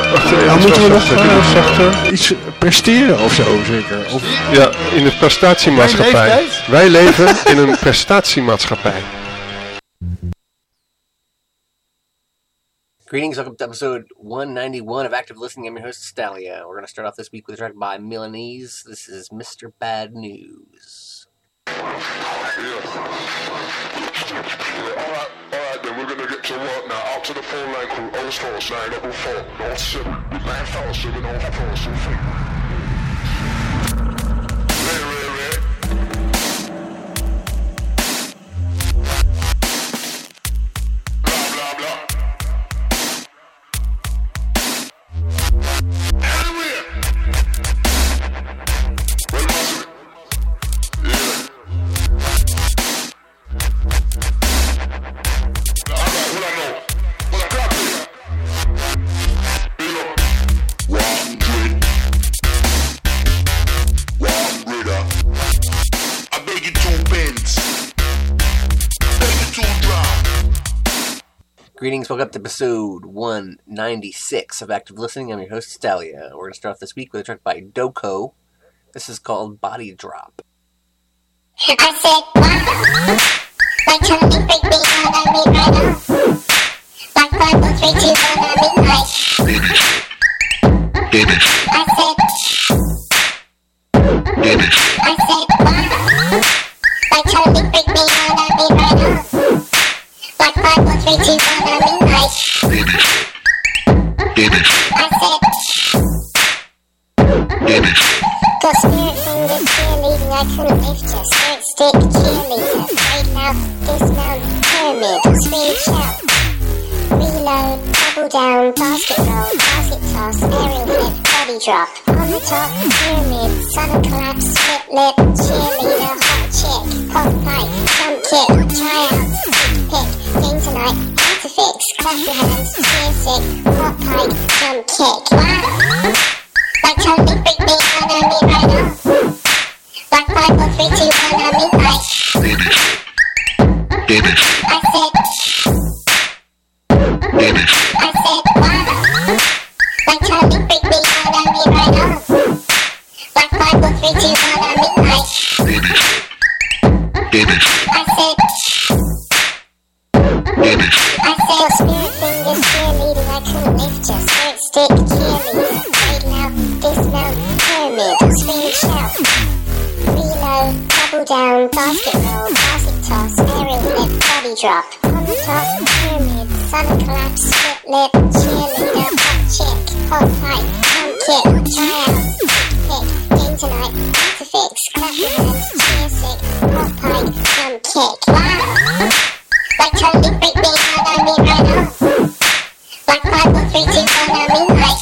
Wacht even, Dan moeten we nog zachter. iets presteren of zo, zeker? Of... Ja, in de prestatiemaatschappij. Wij leven in een prestatiemaatschappij. Greetings, welcome to episode 191 of Active Listening. I'm your host, Stalia. We're going to start off this week with a track by Milanese. This is Mr. Bad News. Alright then, we're gonna get to work now. Out to the phone line crew, 04944, no 7, 947, 0443. Ray. Blah, blah, blah. Anyway. Well, possible. Yeah. Alright, what I know? What I got here? You know, one drink, one Ritter. I beg you 2 pence. I beg you 2 drop. Greetings, welcome to episode 196 of Active Listening. I'm your host, Stalia. We're going to start off this week with a track by Doko. This is called Body Drop. I said, wow. Like trying to break me out on me right now. Like 5, 4, 3, 2, 1 on me like. I said, wow. Like trying to break me out on me right now. Like 5, 4, 3, 2, 1 on me like. I said, got spirit fingers cheerleading, I couldn't lift ya. Spirit stick cheerleader, straight out, dismount, pyramid, speed shout. Reload, double down, basket roll, basket toss, aerial flip, body drop. On the top, pyramid, sudden collapse, split lip, cheerleader, hot chick, hot pipe, jump kick, tryouts, pick, game tonight, how to fix, clap your hands, cheer sick, hot pipe, jump kick. Wow! Like trying to break me out on me right now. Like 5, 4, 3, 2, 1 on me like. I said, wow. Like trying to break me out on me right now. Like 5, 4, 3, 2, 1 on me like. I said, spirit fingers cheerleading, I couldn't lift ya. Spirit stick cheerleader, straight out, dismount, pyramid, speed shout. Reload, double down, basket roll, basket toss, aerial flip, body drop. On the top, pyramid, sudden collapse, split lip, cheerleader, hot chick, hot pipe, jump kick, tryouts, pick, game tonight, how to fix, clap your hands, cheer sick, hot pipe, jump kick. Wow! Like trying to break me out on me right now. Like 5, 4, 3, 2, 1 on me like.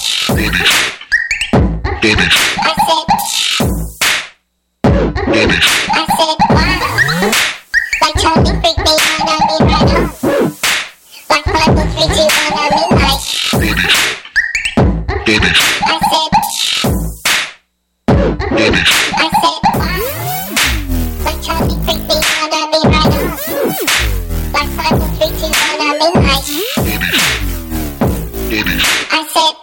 I said, wow. Like trying to break me out on me right now. Like 5, 4, 3, 2, 1 on me like. I said, wow. Like trying to break me out on me right now. Like 5, 4, 3, 2, 1 on me like. I said,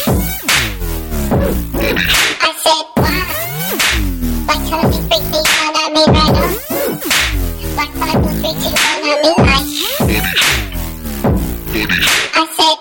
wow. Like trying to break me out on me right now. Like 5, 4, 3, 2, 1 on me like. I said,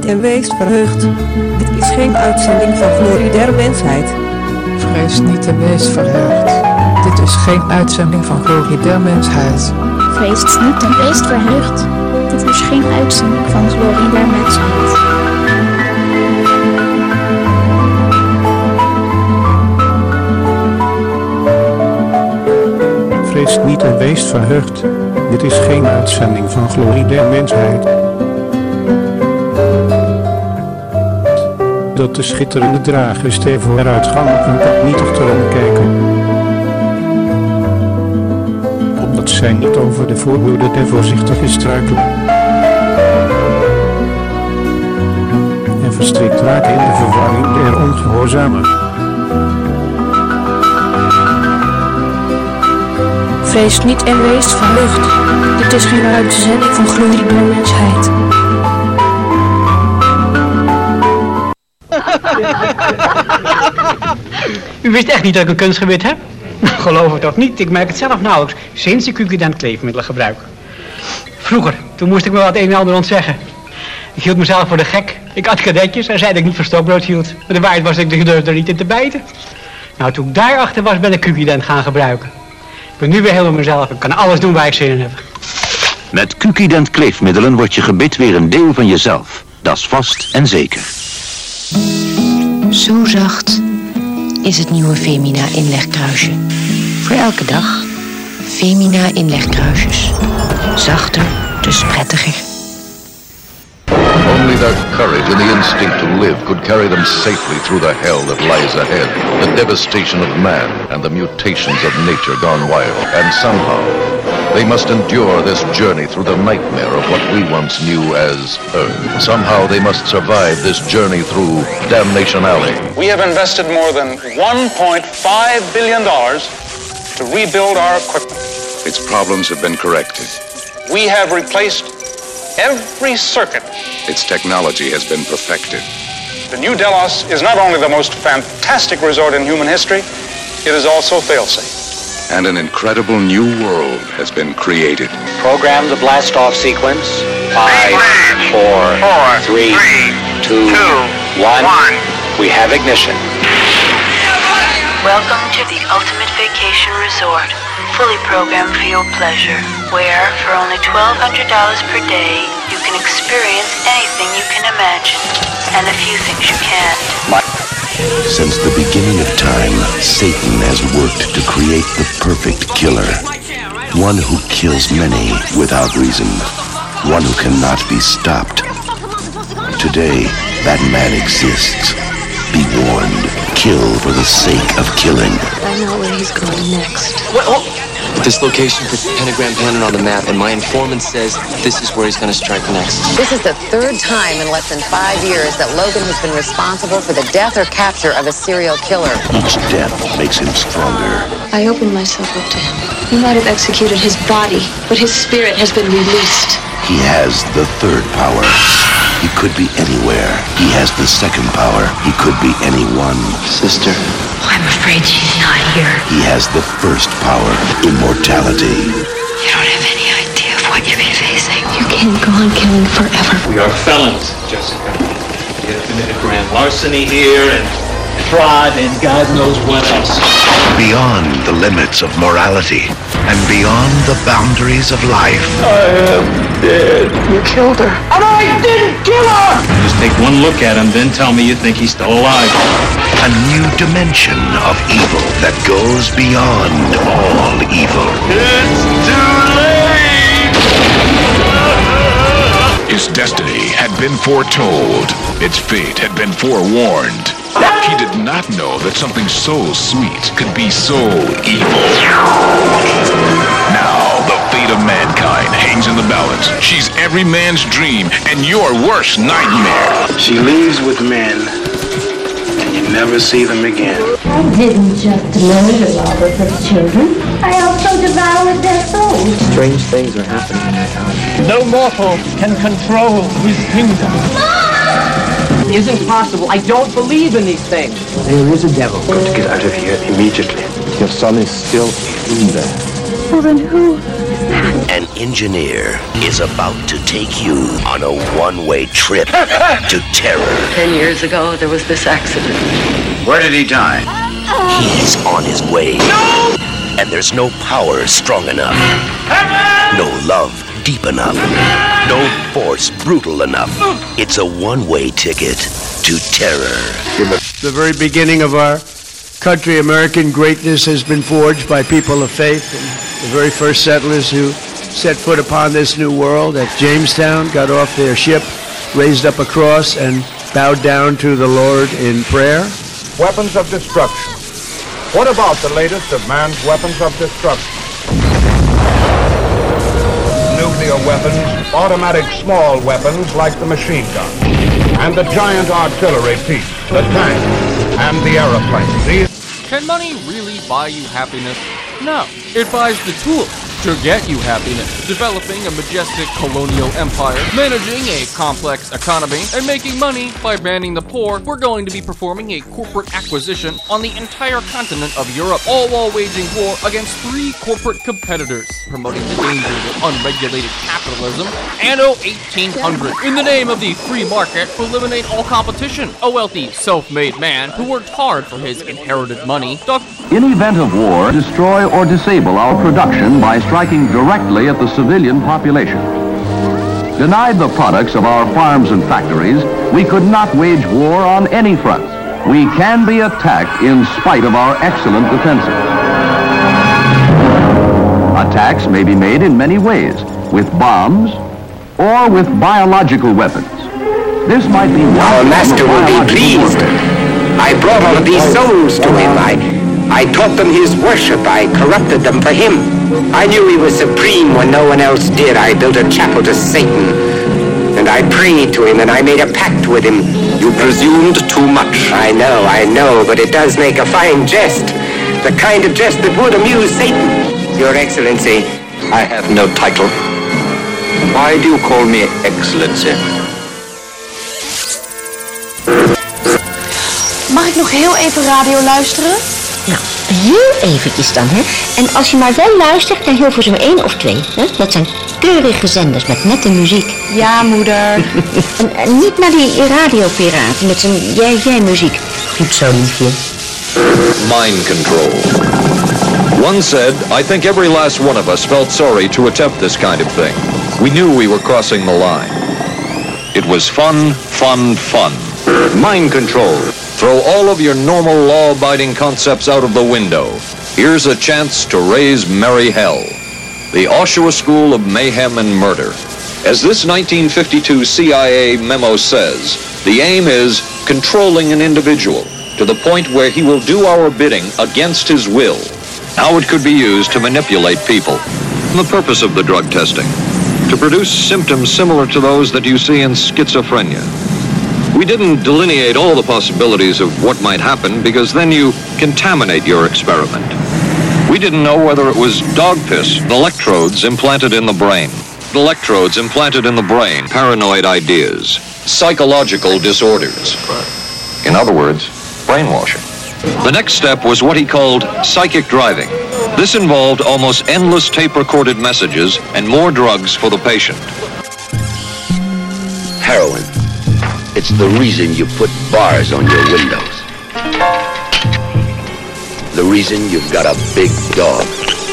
niet en wees verheugd. Dit is geen uitzending van Glorie der Mensheid. Vrees niet en wees verheugd. Dit is geen uitzending van Glorie der Mensheid. Vrees niet en wees verheugd. Dit is geen uitzending van Glorie der Mensheid. Vrees niet en wees verheugd. Dit is geen uitzending van Glorie der Mensheid. Dat de schitterende dragers ter vooruitgang op hun pad niet achterom kijken. Opdat zij niet over de voorhoede der voorzichtigen struikelen. En verstrikt raken in de verwarring der ongehoorzamen. Vrees niet en wees verheugd. Dit is geen uitzending van Glorie der Mensheid. U wist echt niet dat ik een kunstgebit heb? Geloof het toch niet, ik merk het zelf nauwelijks sinds ik Q-Quident kleefmiddelen gebruik. Vroeger, toen moest ik me wat een en ander ontzeggen. Ik hield mezelf voor de gek. Ik at kadetjes en zei dat ik niet van stokbrood hield. Maar de waarheid was dat ik durfde er niet in te bijten. Nou, toen ik daarachter was, ben ik Q-Quident gaan gebruiken. Ik ben nu weer helemaal mezelf en kan alles doen waar ik zin in heb. Met Q-Quident kleefmiddelen wordt je gebit weer een deel van jezelf. Dat is vast en zeker. Zo zacht is het nieuwe Femina inlegkruisje. Voor elke dag Femina inlegkruisjes. Zachter, dus prettiger. Only their courage and the instinct to live could carry them safely through the hell that lies ahead, the devastation of man and the mutations of nature gone wild. And somehow, they must endure this journey through the nightmare of what we once knew as Earth. Somehow they must survive this journey through Damnation Alley. We have invested more than $1.5 billion to rebuild our equipment. Its problems have been corrected. We have replaced every circuit. Its technology has been perfected. The new Delos is not only the most fantastic resort in human history, it is also fail-safe. And an incredible new world has been created. Program the blast-off sequence. 5, 4, 3, 2, 1. We have ignition. Welcome to the Ultimate Vacation Resort, fully programmed for your pleasure, where for only $1,200 per day, you can experience anything you can imagine, and a few things you can't. Since the beginning of time, Satan has worked to create the perfect killer. One who kills many without reason. One who cannot be stopped. Today, that man exists. Be warned. Kill for the sake of killing. I know where he's going next. Dislocation for Pentagram Pennant on the map, and my informant says this is where he's going to strike next. This is the third time in less than 5 years that Logan has been responsible for the death or capture of a serial killer. Each death makes him stronger. I opened myself up to him. He might have executed his body, but his spirit has been released. He has the third power. He could be anywhere. He has the second power. He could be anyone. Sister. Oh, I'm afraid she's not here. He has the first power, immortality. You don't have any idea of what you've been facing. You can't go on killing forever. We are felons, Jessica. We have committed grand larceny here and fraud and God knows what else. Beyond the limits of morality and beyond the boundaries of life. I am dead. You killed her. And I didn't kill her! Just take one look at him, then tell me you think he's still alive. A new dimension of evil that goes beyond all evil. It's too late! His destiny had been foretold. Its fate had been forewarned. He did not know that something so sweet could be so evil. Now, the fate of mankind hangs in the balance. She's every man's dream and your worst nightmare. She leaves with men, and you never see them again. I didn't just murder Robert's children. I also devoured their souls. Strange things are happening in that house. No mortal can control his kingdom. It isn't possible. I don't believe in these things. There is a devil. Got to get out of here immediately. Your son is still in there. Well, then who is that? An engineer is about to take you on a one-way trip to terror. 10 years ago, there was this accident. Where did he die? He's on his way. No! And there's no power strong enough. No love deep enough. No force brutal enough. It's a one-way ticket to terror. The very beginning of our country, American greatness has been forged by people of faith. And the very first settlers who set foot upon this new world at Jamestown got off their ship, raised up a cross, and bowed down to the Lord in prayer. Weapons of destruction. What about the latest of man's weapons of destruction? Nuclear weapons, automatic small weapons like the machine gun, and the giant artillery piece, the tank, and the aeroplane. Can money really buy you happiness? No, it buys the tools to get you happiness. Developing a majestic colonial empire, managing a complex economy, and making money by banning the poor, we're going to be performing a corporate acquisition on the entire continent of Europe, all while waging war against 3 corporate competitors, promoting the dangers of unregulated capitalism, anno 1800. In the name of the free market, to eliminate all competition, a wealthy, self-made man who worked hard for his inherited money. In event of war, destroy or disable our production by striking directly at the civilian population. Denied the products of our farms and factories, we could not wage war on any front. We can be attacked in spite of our excellent defenses. Attacks may be made in many ways, with bombs or with biological weapons. This might be our master will be pleased. I brought all of these souls to him. I taught them his worship. I corrupted them for him. I knew he was supreme when no one else did. I built a chapel to Satan. And I prayed to him and I made a pact with him. You presumed too much. I know, but it does make a fine jest. The kind of jest that would amuse Satan. Your Excellency. I have no title. Why do you call me Excellency? Mag ik nog heel even radio luisteren? Nou, heel eventjes dan, hè. En als je maar wel luistert naar Hilversum 1 of 2, hè. Dat zijn keurige zenders met nette muziek. Ja, moeder. en niet naar die radiopiraten met zijn jij muziek. Goed zo, liefje. Mind control. One said, I think every last one of us felt sorry to attempt this kind of thing. We knew we were crossing the line. It was fun, fun, fun. Mind control. Throw all of your normal law-abiding concepts out of the window. Here's a chance to raise merry hell. The Oshawa School of Mayhem and Murder. As this 1952 CIA memo says, the aim is controlling an individual to the point where he will do our bidding against his will. How it could be used to manipulate people. The purpose of the drug testing, to produce symptoms similar to those that you see in schizophrenia. We didn't delineate all the possibilities of what might happen because then you contaminate your experiment. We didn't know whether it was dog piss, electrodes implanted in the brain. Electrodes implanted in the brain, paranoid ideas, psychological disorders. In other words, brainwashing. The next step was what he called psychic driving. This involved almost endless tape-recorded messages and more drugs for the patient. Heroin. It's the reason you put bars on your windows. The reason you've got a big dog.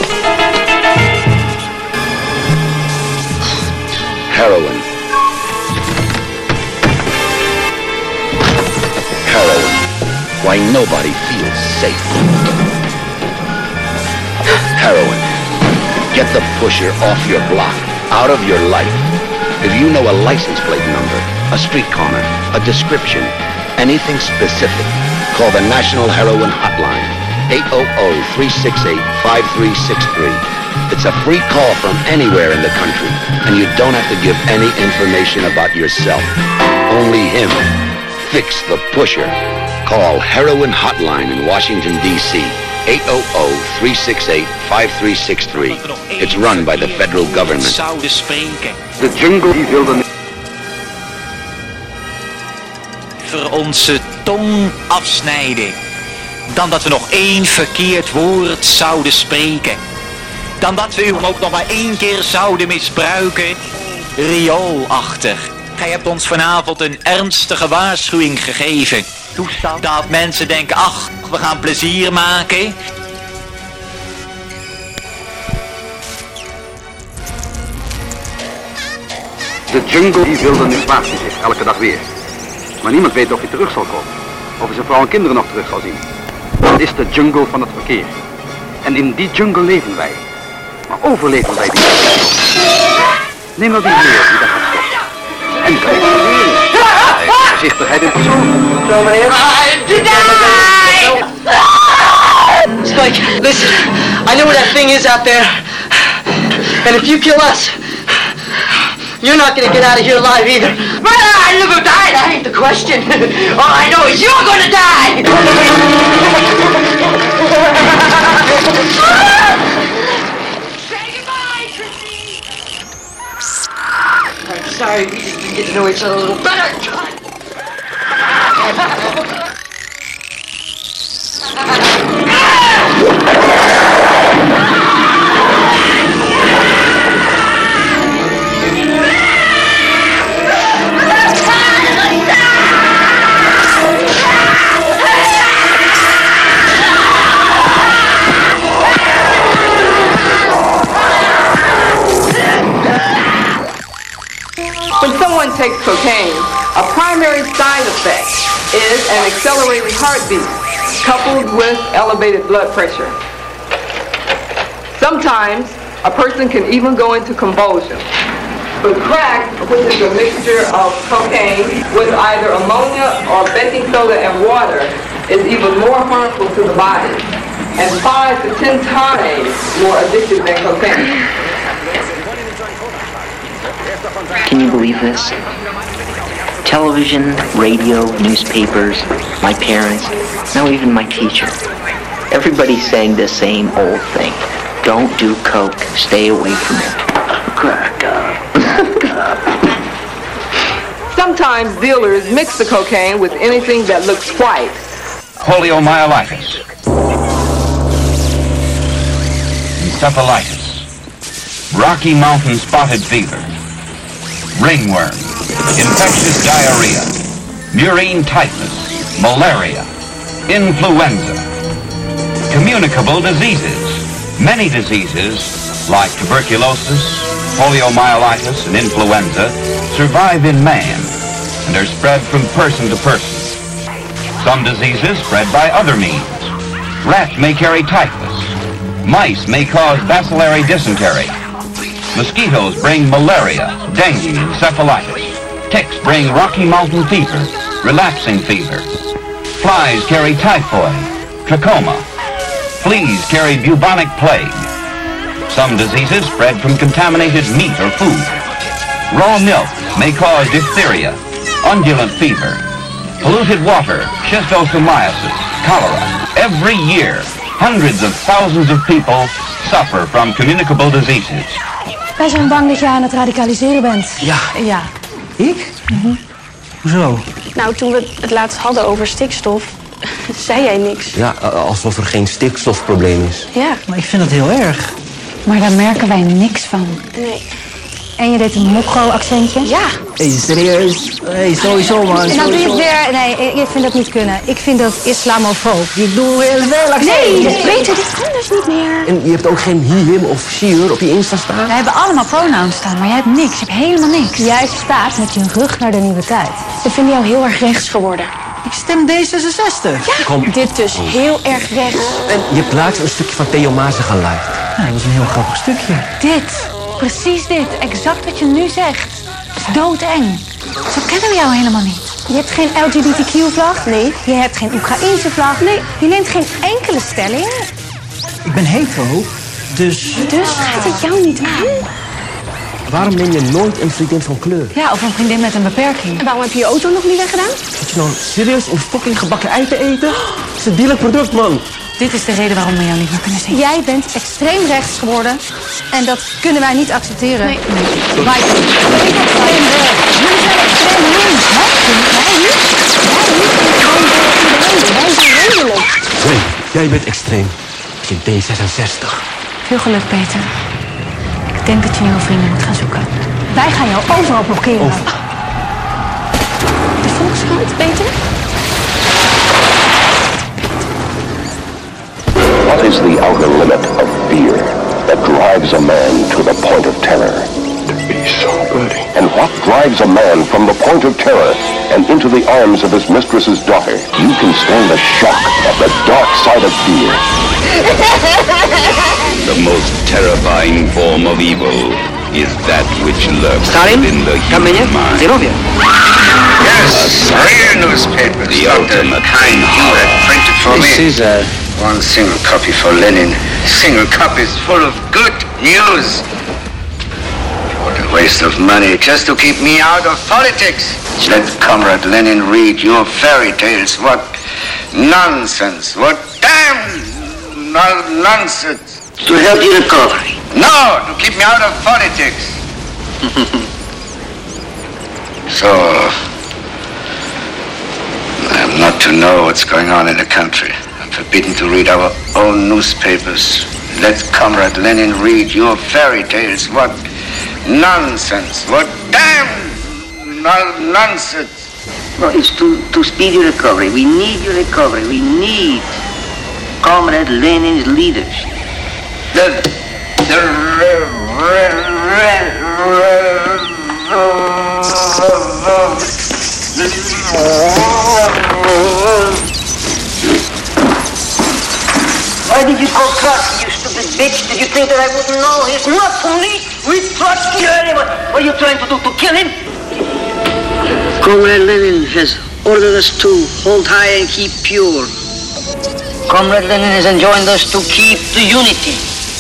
Heroin. Heroin. Why nobody feels safe. Heroin. Get the pusher off your block, out of your life. If you know a license plate number, a street corner, a description, anything specific, call the National Heroin Hotline, 800-368-5363. It's a free call from anywhere in the country, and you don't have to give any information about yourself. Only him. Fix the pusher. Call Heroin Hotline in Washington, D.C., 800-368-5363. It's run by the federal government. De jungle die wilde onze tong afsnijden, dan dat we nog één verkeerd woord zouden spreken. dan dat we u ook nog maar 1 keer zouden misbruiken. Rioolachtig. Gij hebt ons vanavond een ernstige waarschuwing gegeven. Dat mensen denken, ach, we gaan plezier maken. De jungle die wildernismatie zich elke dag weer. Maar niemand weet of hij terug zal komen. Of hij zijn vrouw en kinderen nog terug zal zien. Dat is de jungle van het verkeer. En in die jungle leven wij. Maar overleven wij die jungle? Neem nou die heer die dat gaat stoppen. En kijk hij heeft voorzichtigheid in persoon. Zo meneer. Spike, listen. I know where that thing is out there. And if you kill us, you're not gonna get out of here alive either. But I live or die, that ain't the question. All I know is you're gonna die! I'm sorry, we just didn't get to know each other a little better. When someone takes cocaine, a primary side effect is an accelerated heartbeat coupled with elevated blood pressure. Sometimes a person can even go into convulsion. But crack, which is a mixture of cocaine with either ammonia or baking soda and water, is even more harmful to the body and 5 to 10 times more addictive than cocaine. Can you believe this? Television, radio, newspapers, my parents, now even my teacher. Everybody's saying the same old thing. Don't do coke, stay away from it. Crack up. Sometimes dealers mix the cocaine with anything that looks white. Poliomyelitis. Encephalitis. Rocky Mountain spotted fever. Ringworm, infectious diarrhea, murine typhus, malaria, influenza, communicable diseases. Many diseases, like tuberculosis, poliomyelitis, and influenza, survive in man and are spread from person to person. Some diseases spread by other means. Rats may carry typhus. Mice may cause bacillary dysentery. Mosquitoes bring malaria, dengue, encephalitis. Ticks bring Rocky Mountain fever, relapsing fever. Flies carry typhoid, trachoma. Fleas carry bubonic plague. Some diseases spread from contaminated meat or food. Raw milk may cause diphtheria, undulant fever. Polluted water, schistosomiasis, cholera. Every year, hundreds of thousands of people suffer from communicable diseases. Wij zijn bang dat je aan het radicaliseren bent. Ja. Ja. Ik? Hoezo? Nou, toen we het laatst hadden over stikstof, zei jij niks. Ja, alsof er geen stikstofprobleem is. Ja. Maar ik vind dat heel erg. Maar daar merken wij niks van. Nee. En je deed een mokro-accentje? Ja. Hé, serieus? Hé, sowieso, man. En dan doe je het weer... Nee, ik vind dat niet kunnen. Ik vind dat islamofoob. Je doet wel accent. Nee, Peter, dit kan dus niet meer. En je hebt ook geen he, him of sheer op je Insta staan? We hebben allemaal pronouns staan, maar jij hebt niks. Je hebt helemaal niks. Jij staat met je rug naar de nieuwe tijd. We vinden jou heel erg rechts geworden. Ik stem D66. Ja, kom. Dit dus heel erg rechts. En je hebt laatst een stukje van Theo Maas geluid. Ja, dat was een heel grappig stukje. Dit. Precies dit. Exact wat je nu zegt. Dat is doodeng. Zo kennen we jou helemaal niet. Je hebt geen LGBTQ-vlag? Nee. Je hebt geen Oekraïense vlag? Nee. Je neemt geen enkele stelling? Ik ben hetero, dus... Dus gaat het jou niet aan? Waarom neem je nooit een vriendin van kleur? Ja, of een vriendin met een beperking. En waarom heb je je auto nog niet weggedaan? Zit je nou serieus een fucking gebakken ei te eten? Het is een dierlijk product, man. Dit is de reden waarom we jou niet meer kunnen zien. Jij bent extreem rechts geworden. En dat kunnen wij niet accepteren. Nee. Wij zijn extreem rechts. Jullie zijn extreem links. Wat? Wij niet? Wij zijn redelijk. Nee, jij bent extreem. Je D66. Veel geluk, Peter. Ik denk dat je nieuwe vrienden moet gaan zoeken. Wij gaan jou overal blokkeren. De Volkskrant, Peter? What is the outer limit of fear that drives a man to the point of terror? To be somebody. And what drives a man from the point of terror and into the arms of his mistress's daughter? You can stand the shock of the dark side of fear. The most terrifying form of evil is that which lurks within the human mind. Yes, real newspapers. The ultimate kind you have printed for me. This is one single copy for Lenin. Single copies full of good news. What a waste of money just to keep me out of politics. Let Comrade Lenin read your fairy tales. What nonsense. What damn nonsense. To help your recovery. No, to keep me out of politics. So, I'm not to know what's going on in the country. I'm forbidden to read our own newspapers. Let Comrade Lenin read your fairy tales. What nonsense. What damn nonsense. Well, it's to speed your recovery. We need your recovery. We need Comrade Lenin's leadership. Why did you call Trotsky, you stupid bitch? Did you think that I wouldn't know? He's not police. We Trotsky or anyone. What are you trying to do? To kill him? Comrade Lenin has ordered us to hold high and keep pure. Comrade Lenin has enjoined us to keep the unity.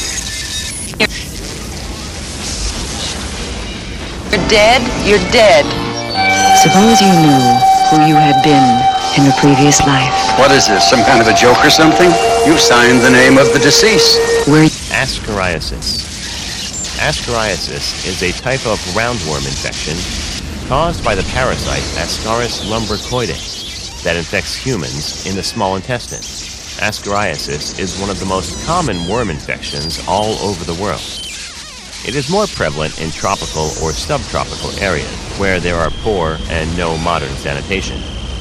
You're dead, you're dead. Suppose you knew who you had been in a previous life. What is this, some kind of a joke or something? You've signed the name of the deceased. Ascariasis. Ascariasis is a type of roundworm infection caused by the parasite Ascaris lumbricoides that infects humans in the small intestine. Ascariasis is one of the most common worm infections all over the world. It is more prevalent in tropical or subtropical areas where there are poor and no modern sanitation.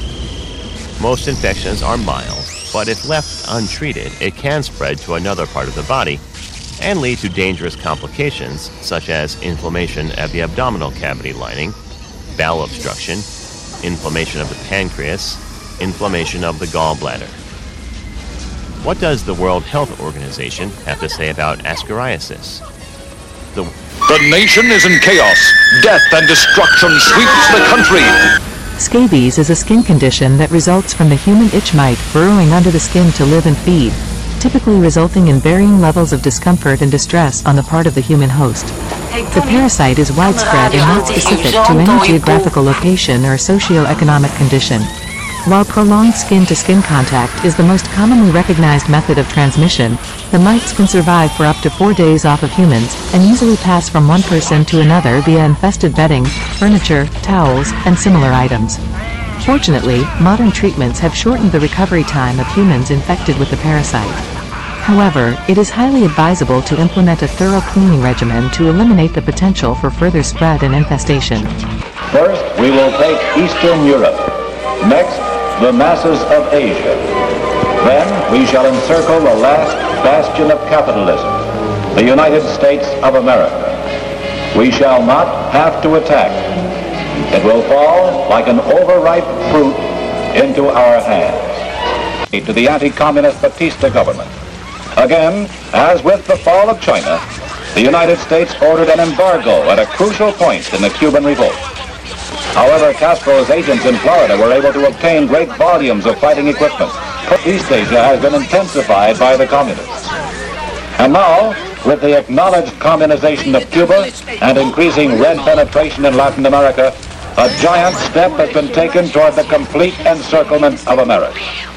Most infections are mild, but if left untreated, it can spread to another part of the body and lead to dangerous complications such as inflammation of the abdominal cavity lining, bowel obstruction, inflammation of the pancreas, inflammation of the gallbladder. What does the World Health Organization have to say about ascariasis? The nation is in chaos. Death and destruction sweeps the country. Scabies is a skin condition that results from the human itch mite burrowing under the skin to live and feed, typically resulting in varying levels of discomfort and distress on the part of the human host. The parasite is widespread and not specific to any geographical location or socio-economic condition. While prolonged skin-to-skin contact is the most commonly recognized method of transmission, the mites can survive for up to 4 days off of humans and easily pass from one person to another via infested bedding, furniture, towels, and similar items. Fortunately, modern treatments have shortened the recovery time of humans infected with the parasite. However, it is highly advisable to implement a thorough cleaning regimen to eliminate the potential for further spread and infestation. First, we will take Eastern Europe. Next, the masses of Asia. Then we shall encircle the last bastion of capitalism, the United States of America. We shall not have to attack. It will fall like an overripe fruit into our hands. To the anti-communist Batista government. Again, as with the fall of China, the United States ordered an embargo at a crucial point in the Cuban revolt. However, Castro's agents in Florida were able to obtain great volumes of fighting equipment. East Asia has been intensified by the communists. And now, with the acknowledged communization of Cuba and increasing red penetration in Latin America, a giant step has been taken toward the complete encirclement of America.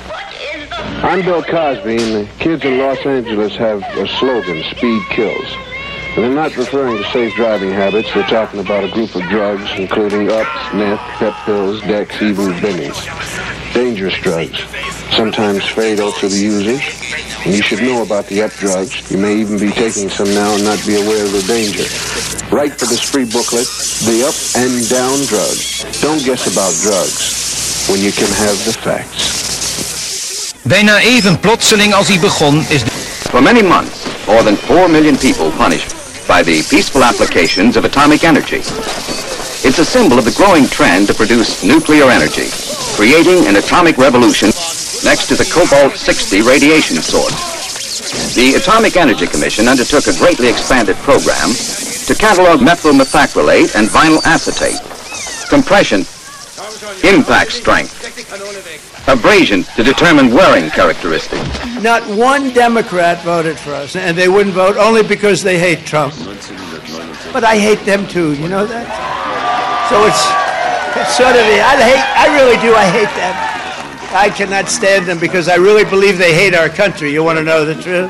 I'm Bill Cosby, and the kids in Los Angeles have a slogan, Speed Kills. And they're not referring to safe driving habits. They're talking about a group of drugs, including ups, meth, pep pills, dex, even bennies. Dangerous drugs, sometimes fatal to the users, And you should know about the up drugs. You may even be taking some now and not be aware of the danger. Write for this free booklet, The Up and Down Drug. Don't guess about drugs when you can have the facts. Bijna even plotseling als hij begon is... For many months, more than 4 million people punished by the peaceful applications of atomic energy. It's a symbol of the growing trend to produce nuclear energy, creating an atomic revolution next to the cobalt-60 radiation source. The Atomic Energy Commission undertook a greatly expanded program to catalog methyl methacrylate and vinyl acetate, compression, impact strength, abrasion to determine wearing characteristics. Not one Democrat voted for us, and they wouldn't vote only because they hate Trump. But I hate them too, you know that? So it's sort of I really do, I hate them. I cannot stand them because I really believe they hate our country. You want to know the truth?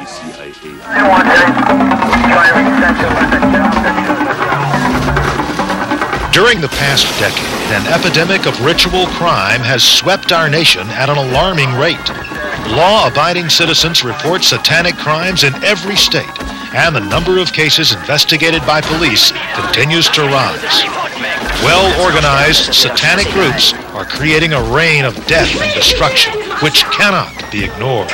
During the past decade, an epidemic of ritual crime has swept our nation at an alarming rate. Law-abiding citizens report satanic crimes in every state, and the number of cases investigated by police continues to rise. Well-organized satanic groups are creating a reign of death and destruction, which cannot be ignored.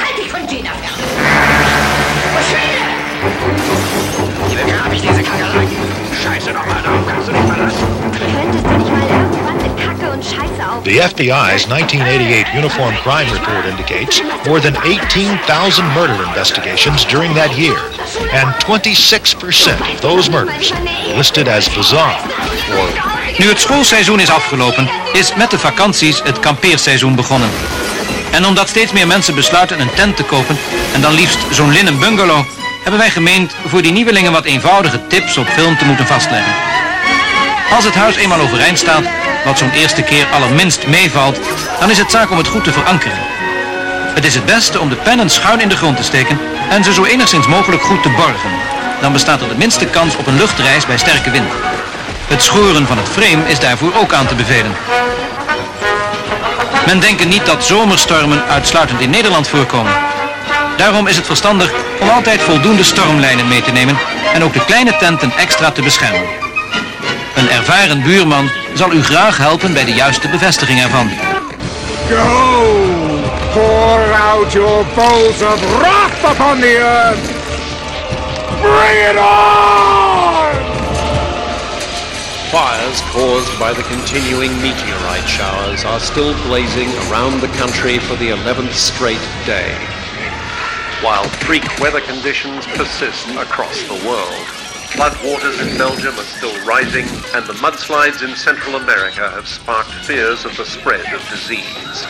The FBI's 1988 Uniform Crime Report indicates more than 18,000 murder investigations during that year, and 26% of those murders listed as bizarre or... Nu het schoolseizoen is afgelopen, is met de vakanties het kampeerseizoen begonnen. En omdat steeds meer mensen besluiten een tent te kopen en dan liefst zo'n linnen bungalow, hebben wij gemeend voor die nieuwelingen wat eenvoudige tips op film te moeten vastleggen. Als het huis eenmaal overeind staat, wat zo'n eerste keer allerminst meevalt, dan is het zaak om het goed te verankeren. Het is het beste om de pennen schuin in de grond te steken en ze zo enigszins mogelijk goed te borgen. Dan bestaat er de minste kans op een luchtreis bij sterke wind. Het schoren van het frame is daarvoor ook aan te bevelen. Men denkt niet dat zomerstormen uitsluitend in Nederland voorkomen. Daarom is het verstandig om altijd voldoende stormlijnen mee te nemen en ook de kleine tenten extra te beschermen. Een ervaren buurman zal u graag helpen bij de juiste bevestiging ervan. Go! Pour out your bowls of wrath upon the earth! Bring it on! Fires caused by the continuing meteorite showers are still blazing around the country for the 11th straight day, while freak weather conditions persist across the world. Floodwaters in Belgium are still rising, and the mudslides in Central America have sparked fears of the spread of disease.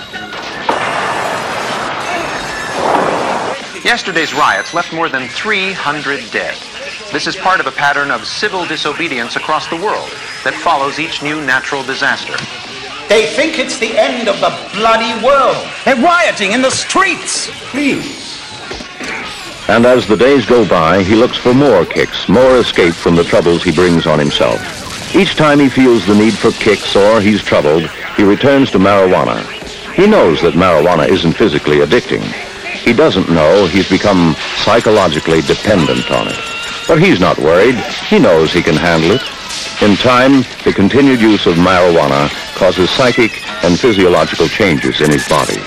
Yesterday's riots left more than 300 dead. This is part of a pattern of civil disobedience across the world that follows each new natural disaster. They think it's the end of the bloody world. They're rioting in the streets. Please. And as the days go by, he looks for more kicks, more escape from the troubles he brings on himself. Each time he feels the need for kicks or he's troubled, he returns to marijuana. He knows that marijuana isn't physically addicting. He doesn't know he's become psychologically dependent on it. But he's not worried. He knows he can handle it. In time, the continued use of marijuana causes psychic and physiological changes in his body.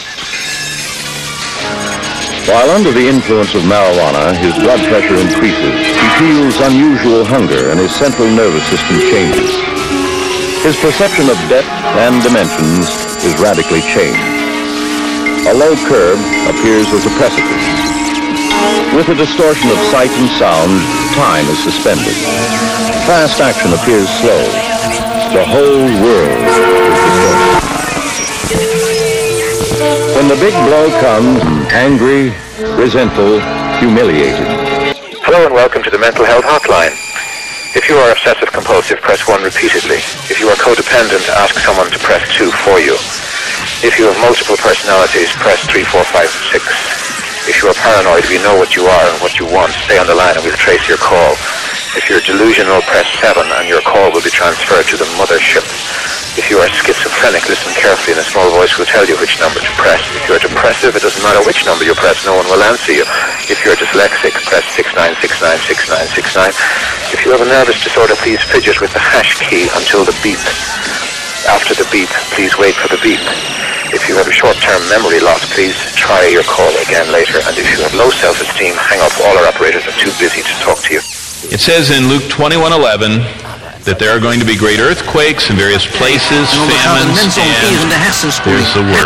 While under the influence of marijuana, his blood pressure increases. He feels unusual hunger and his central nervous system changes. His perception of depth and dimensions is radically changed. A low curve appears as a precipice. With a distortion of sight and sound, time is suspended. Fast action appears slow. The whole world is distorted. When the big blow comes, angry, resentful, humiliated. Hello and welcome to the Mental Health Hotline. If you are obsessive compulsive, press 1 repeatedly. If you are codependent, ask someone to press 2 for you. If you have multiple personalities, press 3, 4, 5, 6. If you are paranoid, we know what you are and what you want. Stay on the line and we'll trace your call. If you're delusional, press 7 and your call will be transferred to the mothership. If you are schizophrenic, listen carefully and a small voice will tell you which number to press. If you are depressive, it doesn't matter which number you press, no one will answer you. If you are dyslexic, press 69696969. If you have a nervous disorder, please fidget with the hash key until the beep. After the beep, please wait for the beep. If you have a short-term memory loss, please try your call again later. And if you have low self-esteem, hang up. All our operators are too busy to talk to you. It says in Luke 21:11 that there are going to be great earthquakes in various places, famines, and here's the word,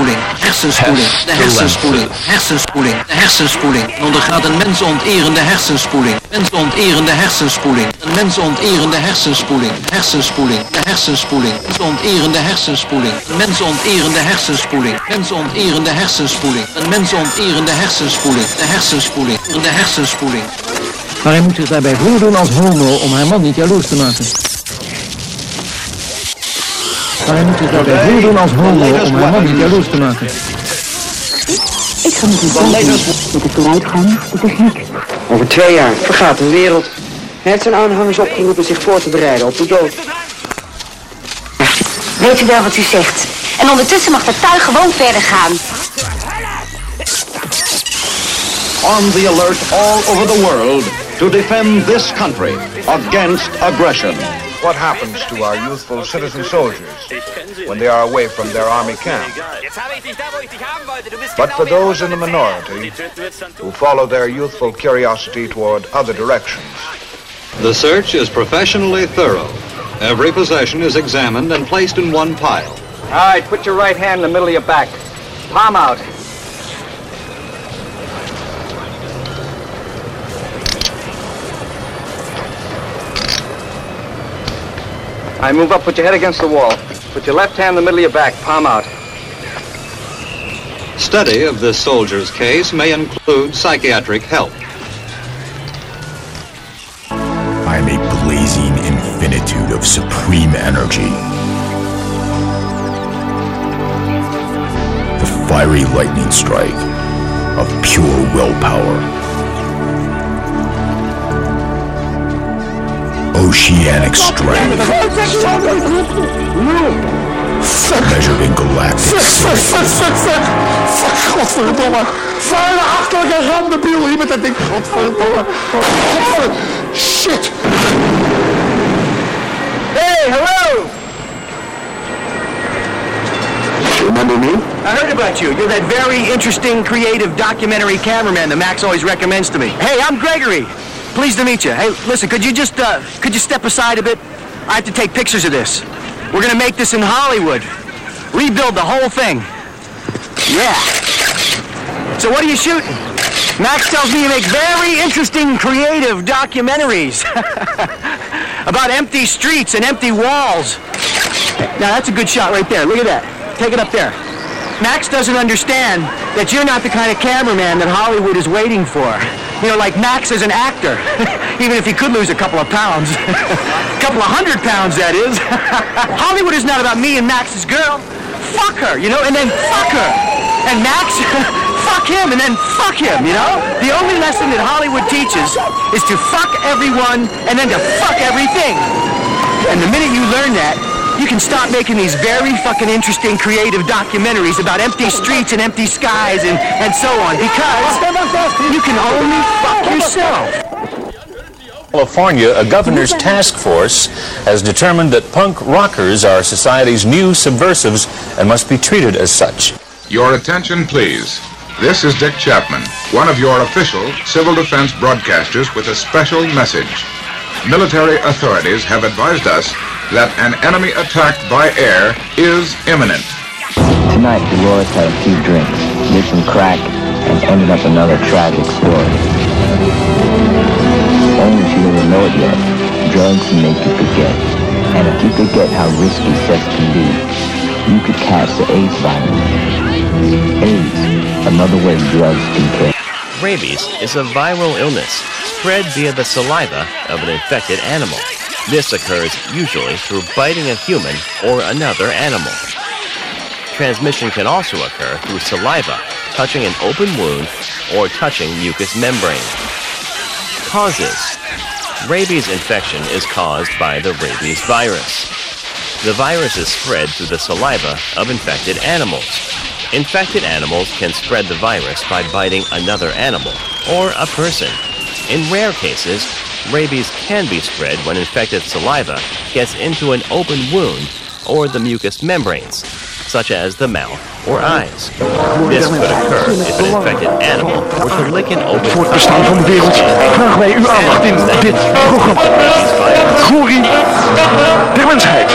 hersenspoeling. Ondergaat een mensonterende hersenspoeling. Mensonterende hersenspoeling. Een mensonterende hersenspoeling. Hersenspoeling. De hersenspoeling. Mensonterende hersenspoeling. Een mensonterende hersenspoeling. Mensonterende hersenspoeling. Een mensonterende hersenspoeling. De hersenspoeling. De hersenspoeling. Maar hij moet zich daarbij voordoen als homo om haar man niet jaloers te maken. Ik ga met een met de vooruitgang, de techniek. Over 2 jaar vergaat de wereld. Hij heeft zijn aanhangers opgeroepen zich voor te bereiden op de dood. Weet u wel wat u zegt? En ondertussen mag het tuig gewoon verder gaan. On the alert all over the world to defend this country against aggression. What happens to our youthful citizen soldiers when they are away from their army camp? But for those in the minority who follow their youthful curiosity toward other directions. The search is professionally thorough. Every possession is examined and placed in one pile. All right, put your right hand in the middle of your back. Palm out. All right, move up, put your head against the wall. Put your left hand in the middle of your back, palm out. Study of this soldier's case may include psychiatric help. I am a blazing infinitude of supreme energy. The fiery lightning strike of pure willpower. Oceanic strength. Measured in galactic Godverdomme. Vuile achterlijke randenbiel hier met dat ding. Godverdomme. Shit. Hey, hello! Remember me? I heard about you. You're that very interesting, creative documentary cameraman that Max always recommends to me. Hey, I'm Gregory. Pleased to meet you. Hey, listen, could you step aside a bit? I have to take pictures of this. We're gonna make this in Hollywood. Rebuild the whole thing. Yeah. So what are you shooting? Max tells me you make very interesting, creative documentaries. About empty streets and empty walls. Now that's a good shot right there. Look at that. Take it up there. Max doesn't understand that you're not the kind of cameraman that Hollywood is waiting for. You know, like Max is an actor, even if he could lose a couple of pounds. A couple of 100 pounds, that is. Hollywood is not about me and Max's girl. Fuck her, you know, and then fuck her. And Max, fuck him, and then fuck him, you know? The only lesson that Hollywood teaches is to fuck everyone and then to fuck everything. And the minute you learn that, you can stop making these very fucking interesting, creative documentaries about empty streets and empty skies and so on, because you can only fuck yourself. California, a governor's task force has determined that punk rockers are society's new subversives and must be treated as such. Your attention, please. This is Dick Chapman, one of your official civil defense broadcasters with a special message. Military authorities have advised us that an enemy attack by air is imminent. Tonight, Dolores had a few drinks, did some crack, and ended up another tragic story. Only she doesn't know it yet. Drugs make you forget. And if you forget how risky sex can be, you could catch the AIDS virus. AIDS, another way drugs can kill. Rabies is a viral illness spread via the saliva of an infected animal. This occurs usually through biting a human or another animal. Transmission can also occur through saliva, touching an open wound, or touching mucous membrane. Causes. Rabies infection is caused by the rabies virus. The virus is spread through the saliva of infected animals. Infected animals can spread the virus by biting another animal or a person. In rare cases, rabies can be spread when infected saliva gets into an open wound or the mucous membranes, such as the mouth or eyes. This could occur if an infected animal were to lick an open Voortbestaan van de wereld vragen wij uw aandacht in dit programma. Glorie der mensheid.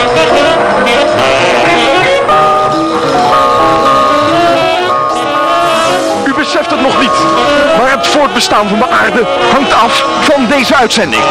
U beseft het nog niet, maar het voortbestaan van de aarde hangt af van deze uitzending.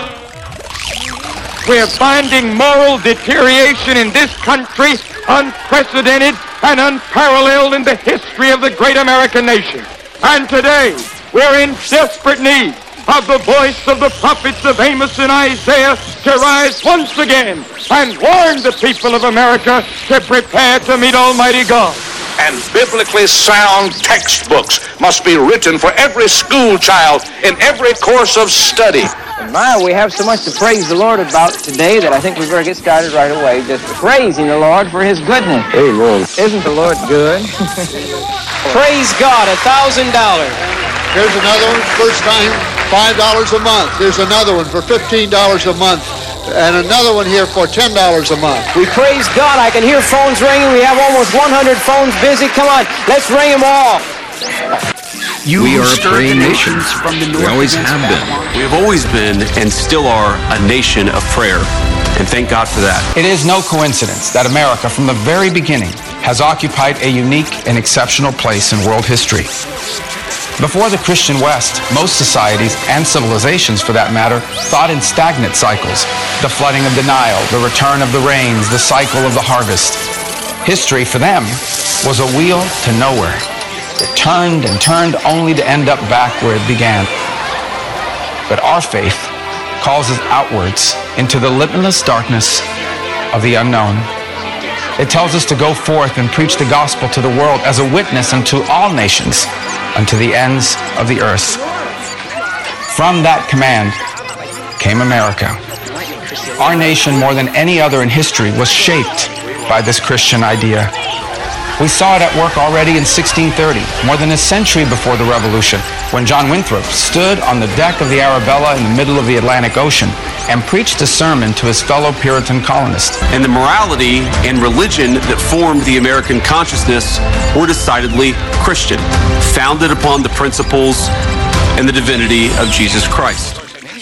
We are finding moral deterioration in this country unprecedented and unparalleled in the history of the great American nation. And today, we're in desperate need of the voice of the prophets of Amos and Isaiah to rise once again and warn the people of America to prepare to meet Almighty God. And biblically sound textbooks must be written for every school child in every course of study. My, we have so much to praise the Lord about today that I think we better get started right away, just praising the Lord for His goodness. Amen. Isn't the Lord good? Praise God, $1,000. Here's another one, first time, $5 a month. Here's another one for $15 a month. And another one here for $10 a month. We praise God. I can hear phones ringing. We have almost 100 phones busy. Come on, let's ring them all. We are a praying nation. We always have been. We have always been and still are a nation of prayer. And thank God for that. It is no coincidence that America, from the very beginning, has occupied a unique and exceptional place in world history. Before the Christian West, most societies, and civilizations for that matter, thought in stagnant cycles. The flooding of the Nile, the return of the rains, the cycle of the harvest. History, for them, was a wheel to nowhere. It turned and turned only to end up back where it began. But our faith calls us outwards into the limitless darkness of the unknown. It tells us to go forth and preach the gospel to the world as a witness unto all nations, unto the ends of the earth. From that command came America. Our nation, more than any other in history, was shaped by this Christian idea. We saw it at work already in 1630, more than a century before the Revolution, when John Winthrop stood on the deck of the Arabella in the middle of the Atlantic Ocean and preached a sermon to his fellow Puritan colonists. And the morality and religion that formed the American consciousness were decidedly Christian, founded upon the principles and the divinity of Jesus Christ.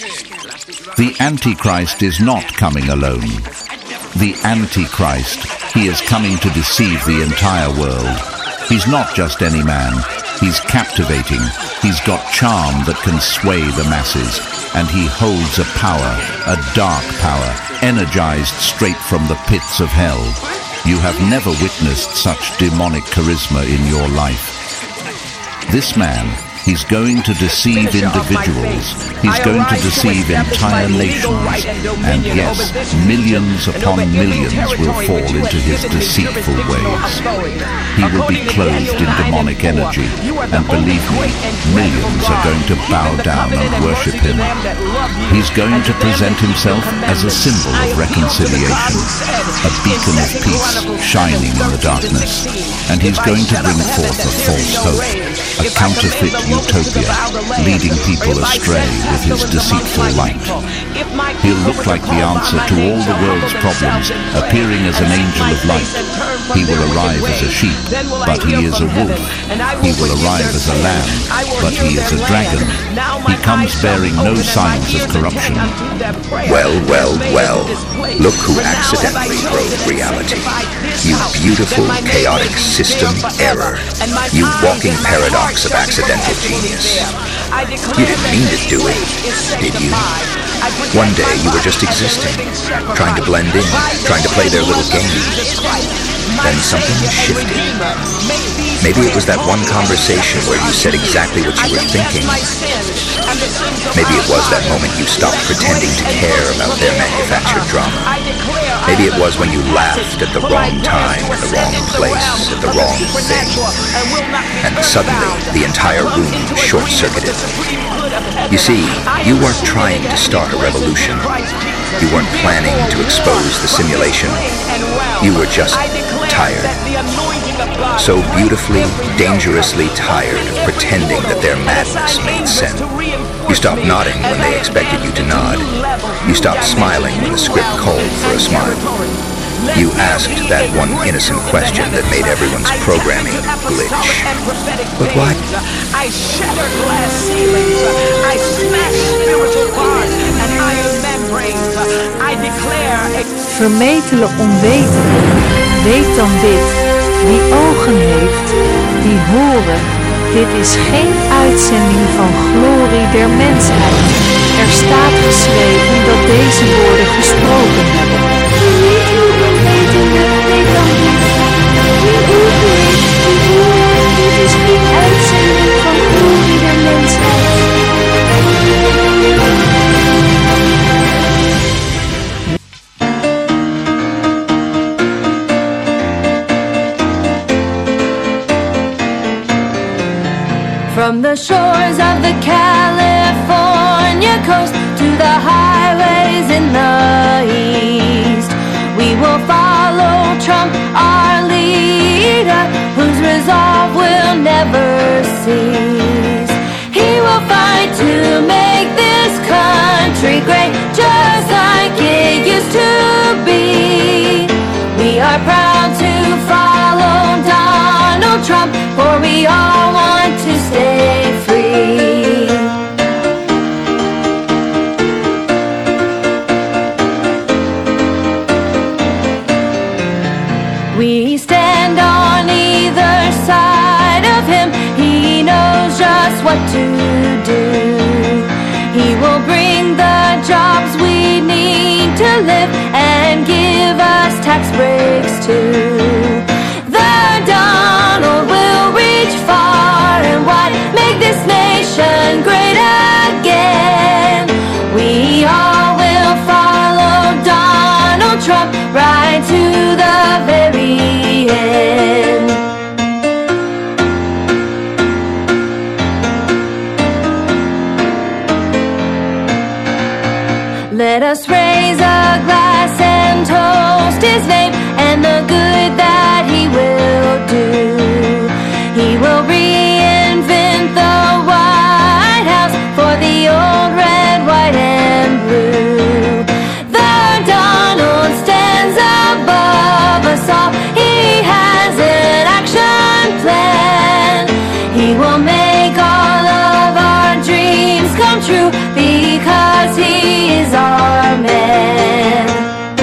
The Antichrist is not coming alone. The Antichrist, he is coming to deceive the entire world. He's not just any man. He's captivating. He's got charm that can sway the masses. And he holds a power, a dark power, energized straight from the pits of hell. You have never witnessed such demonic charisma in your life. This man, he's going to deceive individuals. He's going to deceive entire nations. And yes, millions upon millions will fall into his deceitful ways. He will be clothed in demonic energy. And believe me, millions are going to bow down and worship him. He's going to present himself as a symbol of reconciliation, a beacon of peace shining in the darkness. And he's going to bring forth a false hope, a counterfeit utopia, leading people astray with his deceitful light. He'll look like the answer to all the world's problems, appearing as an angel of light. He will arrive as a sheep, but he is a wolf. He will arrive as a lamb, but he is a dragon. He comes bearing no signs of corruption. Well, well, well. Look who accidentally broke reality. You beautiful, chaotic system error. You walking paradox of accidental genius. You didn't mean to do it, did you? One day you were just existing, trying to blend in, trying to play their little game. Then something shifted. Maybe it was that one conversation where you said exactly what you were thinking. Maybe it was that moment you stopped pretending to care about their manufactured drama. Maybe it was when you laughed at the wrong time, in the wrong place, at the wrong thing. And suddenly, the entire room short-circuited. You see, you weren't trying to start a revolution. You weren't planning to expose the simulation. You were just tired. So beautifully, dangerously tired of pretending that their madness made sense. You stopped nodding when they expected you to nod. You stopped smiling when the script called for a smile. You asked that one innocent question that made everyone's programming glitch. But why? I shattered glass ceilings. I smashed spiritual bars and iron membranes. I declare... Vermetele onwetende, weet dan dit. Wie ogen heeft, die horen. Dit is geen uitzending van glorie der mensheid. Er staat geschreven dat deze woorden gesproken hebben. Dit is geen uitzending van glorie der mensheid. From the shores of the California coast to the highways in the east, we will follow Trump, our leader, whose resolve will never cease. He will fight to make this country great, just like it used to be. We are proud to follow Donald Trump, for we all want to stay free. We stand on either side of him. He knows just what to do. He will bring the jobs we need to live and give us tax breaks too. The Donald will reach far and wide, make this nation great again. We all will follow Donald Trump right to the very end. Let us raise a glass and toast his name and the good that he will do. He will reinvent the White House for the old red, white, and blue. The Donald stands above us all. He has an action plan. He will make all of our dreams come true because he is our man.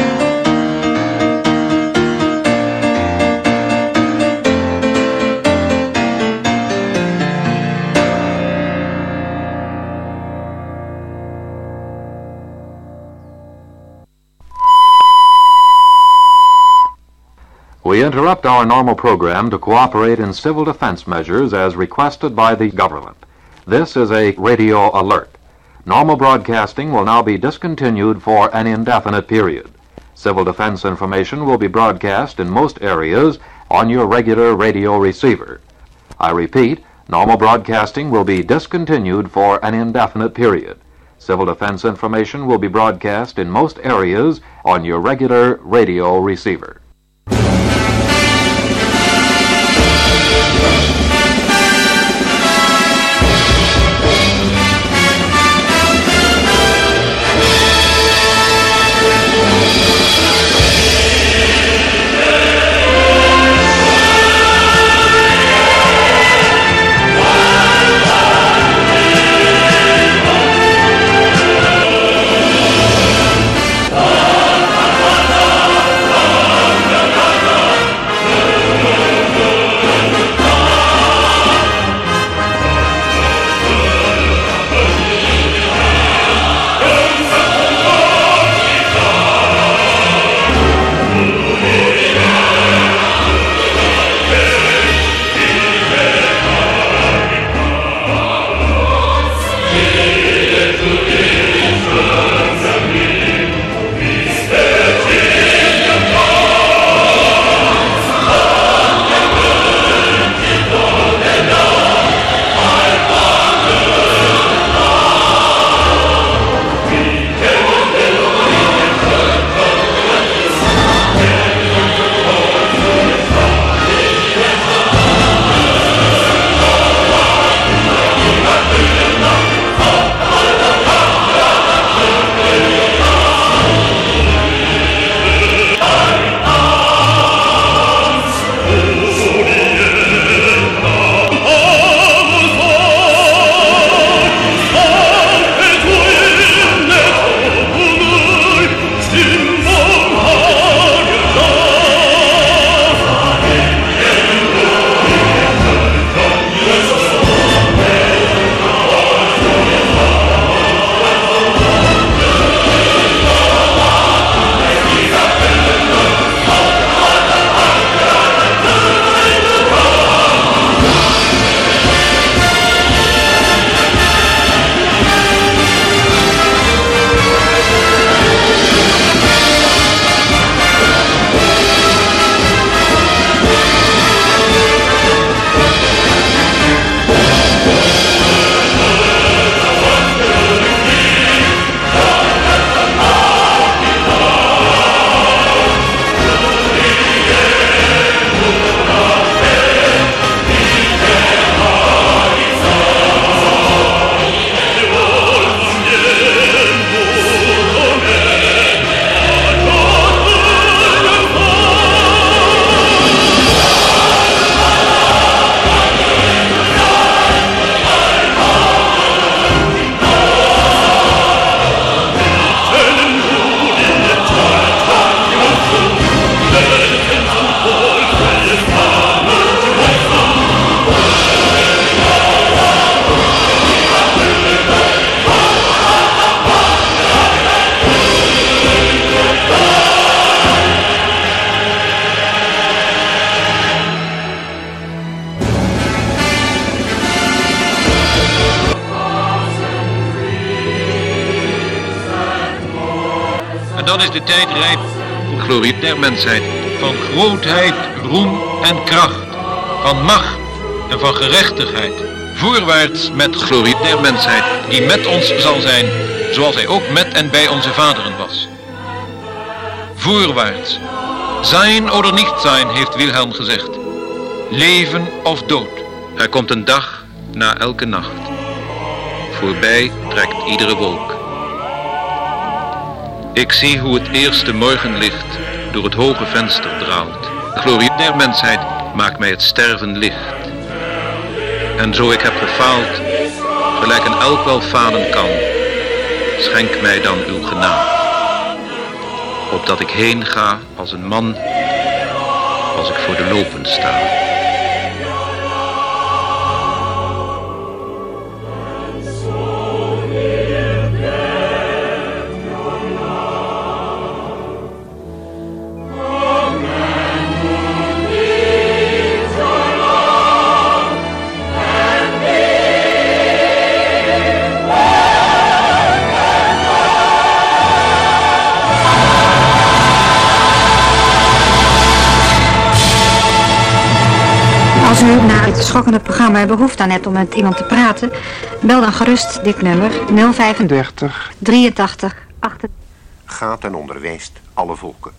We interrupt our normal program to cooperate in civil defense measures as requested by the government. This is a radio alert. Normal broadcasting will now be discontinued for an indefinite period. Civil defense information will be broadcast in most areas on your regular radio receiver. I repeat, normal broadcasting will be discontinued for an indefinite period. Civil defense information will be broadcast in most areas on your regular radio receiver. dan is de tijd rijp voor glorie der mensheid. Van grootheid, roem en kracht. Van macht en van gerechtigheid. Voorwaarts met glorie der mensheid, die met ons zal zijn, zoals hij ook met en bij onze vaderen was. Voorwaarts. Zijn oder niet zijn, heeft Wilhelm gezegd. Leven of dood. Er komt een dag na elke nacht. Voorbij trekt iedere wolk. Ik zie hoe het eerste morgenlicht door het hoge venster draalt. De glorie der mensheid maakt mij het sterven licht. En zo ik heb gefaald, gelijk een elk wel falen kan, schenk mij dan uw genade. Opdat ik heen ga als een man, als ik voor de lopen sta. Als u na het schokkende programma behoefte aan hebt om met iemand te praten, bel dan gerust dit nummer 035 83 8. Gaat en onderwijst alle volken.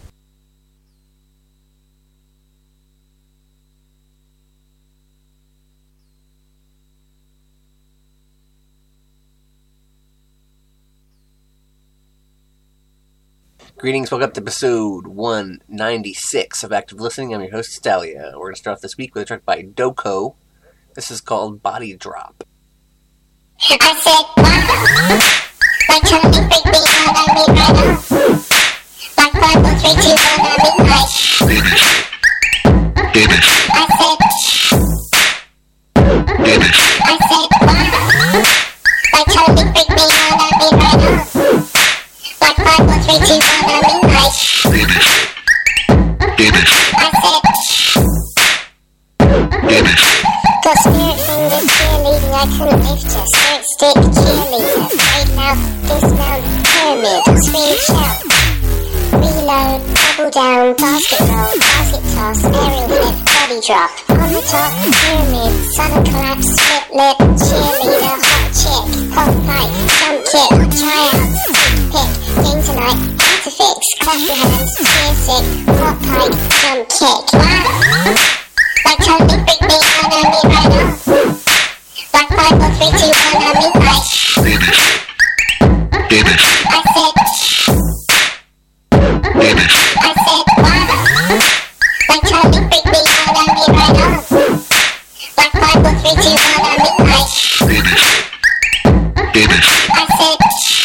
Greetings, welcome to episode 196 of Active Listening. I'm your host, Stalia. We're going to start off this week with a track by Doko. This is called Body Drop. I said, like trying to break me out of me right now. Like 5, 4, 3, 2, 1, I'm in like. I said, like trying to break me out of me right now. Like 5, 4, 3, 2, 1, I'm in like. I said, got spirit fingers cheerleading, I couldn't lift ya. Spirit stick cheerleader, straight out, dismount, pyramid, scream shout. Reload, double down, basket roll, basket toss, aerial hit, body drop. On the top, pyramid, sudden collapse, split lip, cheerleader, hot chick, hot fight, jump kick, tryouts, pick, game tonight, hard to fix, clap your hands, cheer sick, hot pipe, jump kick. Like trying to break me out of me right now. Like 5, 4, 3, 2, 1, I'm in like. I said, like trying to break me out of me right now. Like 5, 4, 3, 2, 1, I'm in like. I said,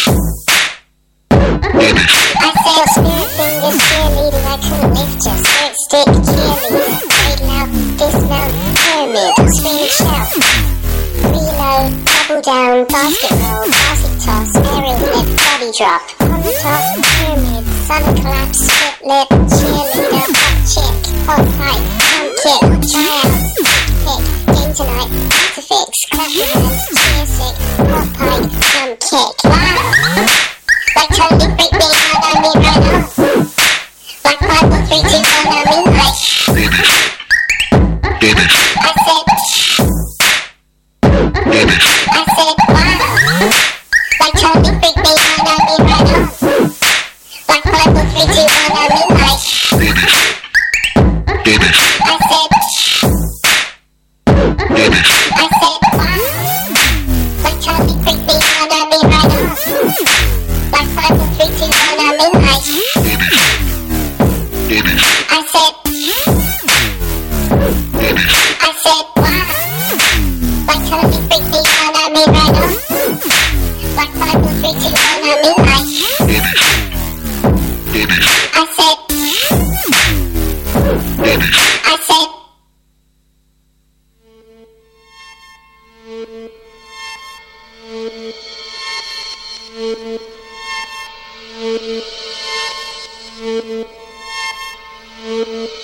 got spirit fingers cheerleading, I couldn't lift ya. Spirit stick cheerleader, straight out, dismount, pyramid, scream shout. Reload, double down, basket roll, basket toss, aerial hit, body drop. On the top, pyramid, sudden collapse, split lip, cheerleader, hot chick, hot fight, jump kick, tryouts, pick, game tonight, hard to fix, clap your hands, cheer sick, hot pipe, jump kick. Like trying to break me out of me right now. Like 5, 4, 3, 2, 1, I'm in like. I said, like trying to break me out of me right now. Like 5, 4, 3, 2, 1, I'm in like. I said, like trying to break me out of me right now. Like 5, 4, 3, 2, 1, I'm in like. I said, like trying to break me out of me right now. Like 5, 4, 3, 2, 1, I'm in like. I said, I said.